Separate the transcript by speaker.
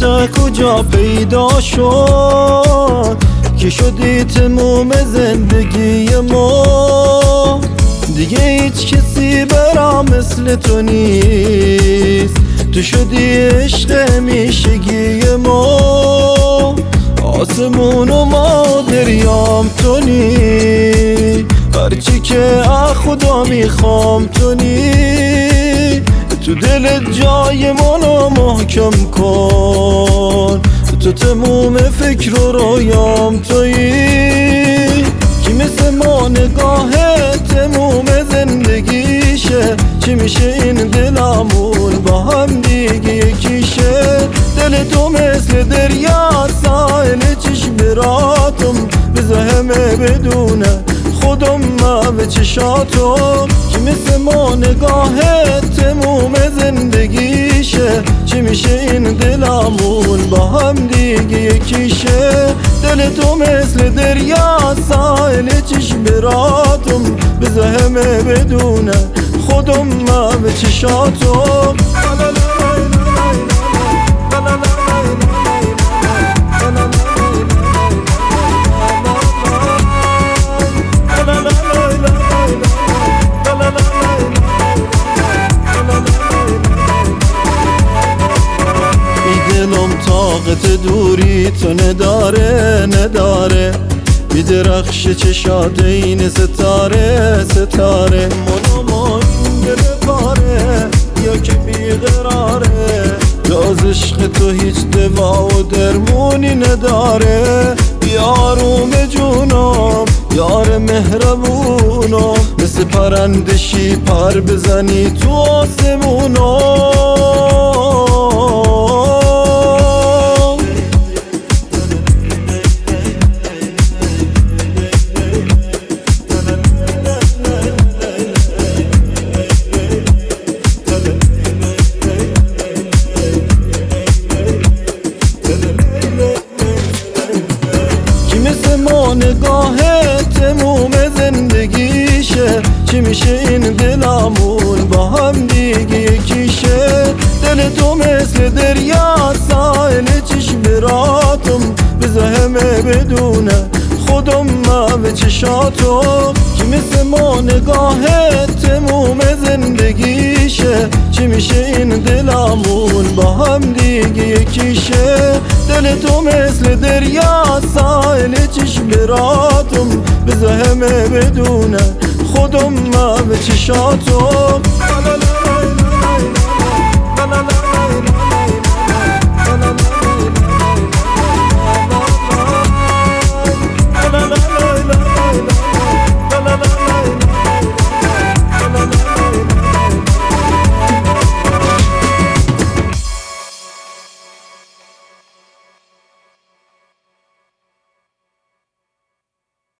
Speaker 1: عشق کجا پیدا شد که شدی تموم زندگی ما؟ دیگه هیچ کسی برام مثل تو نیست، تو شدی عشق همیشگی ما. آسمون و ما دریام تونی، هرچی که خدا میخوام تونی. تو دل جای منو محکم کن، تو تموم فکر و رویام تویی. کی مثل ما نگاه تموم زندگیشه؟ چی میشه این دلمون با هم دیگه یکیشه؟ دل تو مثل دریا ساحل چشم براتم، بذار همه بدونه خودم به چشاتم. کی مثل ما نگاه تموم زندگیشه؟ چی میشه این دلمون با هم دیگه یکیشه؟ دل تو مثل دریا ساحل چشم براتم، بذار همه بدونه خودم به چشاتم. دلم طاقت دوری تو نداره، بیدرخش چشات این ستاره. منو دل پاره یا که بیقراره، جز عشق تو هیچ دوا و درمونی نداره. یاروم جونم یار مهربونم، مثل پرندشی پر بزنی تو آسمونم. نگاه تموم زندگیشه؟ چی میشه این دلمون با هم دیگه یکیشه؟ دل تو مثل دریا ساحل چشم براتم، بذار همه بدونه خودم به چشاتم. کی مثل ما نگاه تموم زندگیشه؟ چی میشه این دلمون با هم دیگه یکیشه؟ دل تو مثل دریا ساحل چشم براتم، بذار همه بدونه خودم به چشاتم.